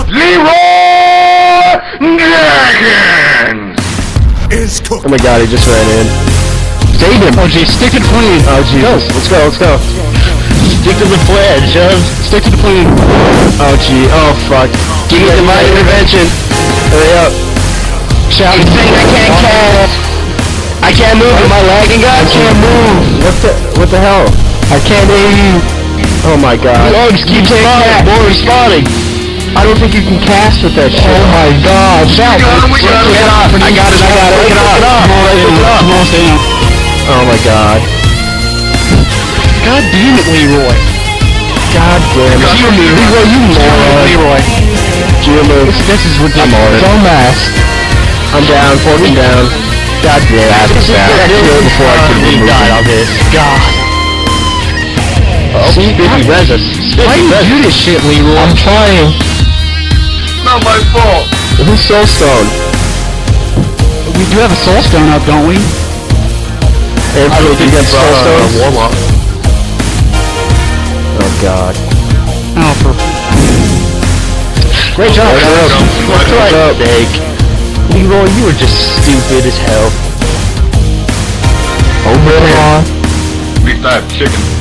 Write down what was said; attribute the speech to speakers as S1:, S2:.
S1: Leroy Jenkins is cooked.
S2: Oh my god, he just ran in. Save him!
S3: Oh jeez, stick to the plane!
S2: Oh Jesus, let's go.
S3: Stick to the plan, Shove! Stick to the plane!
S2: Oh gee, oh fuck. Give me my intervention! Hurry up.
S3: Shout!
S2: He's saying I can't cast! I can't move, am I lagging guys? I can't move! What the hell? I can't hear you! Oh my god.
S3: Logs, keep spawning! More respawning!
S2: I don't think you can cast with that shit.
S3: Oh my god! Shout!
S2: We got it! I got it! Look it off!
S3: Come on, stay down.
S2: Oh my god.
S3: God damn it, Leroy!
S2: God damn it. Leroy, you moron.
S3: Leroy. This is ridiculous.
S2: Dumbass. I'm down, 14 down. God damn it. I killed before I could
S3: He died on this. God.
S2: Oh, Spiffy res us.
S3: Why do you do this shit, Leroy?
S2: I'm trying.
S1: Not my fault.
S2: Who's Soulstone?
S3: We do have a soul stone up, don't we?
S2: I don't think that's Soulstone.
S1: warm-up.
S2: Oh god.
S3: Oh, for...
S2: Great job.
S1: What's
S2: up?
S3: Leroy, you were just stupid as hell.
S2: Over here.
S1: At least I have chicken.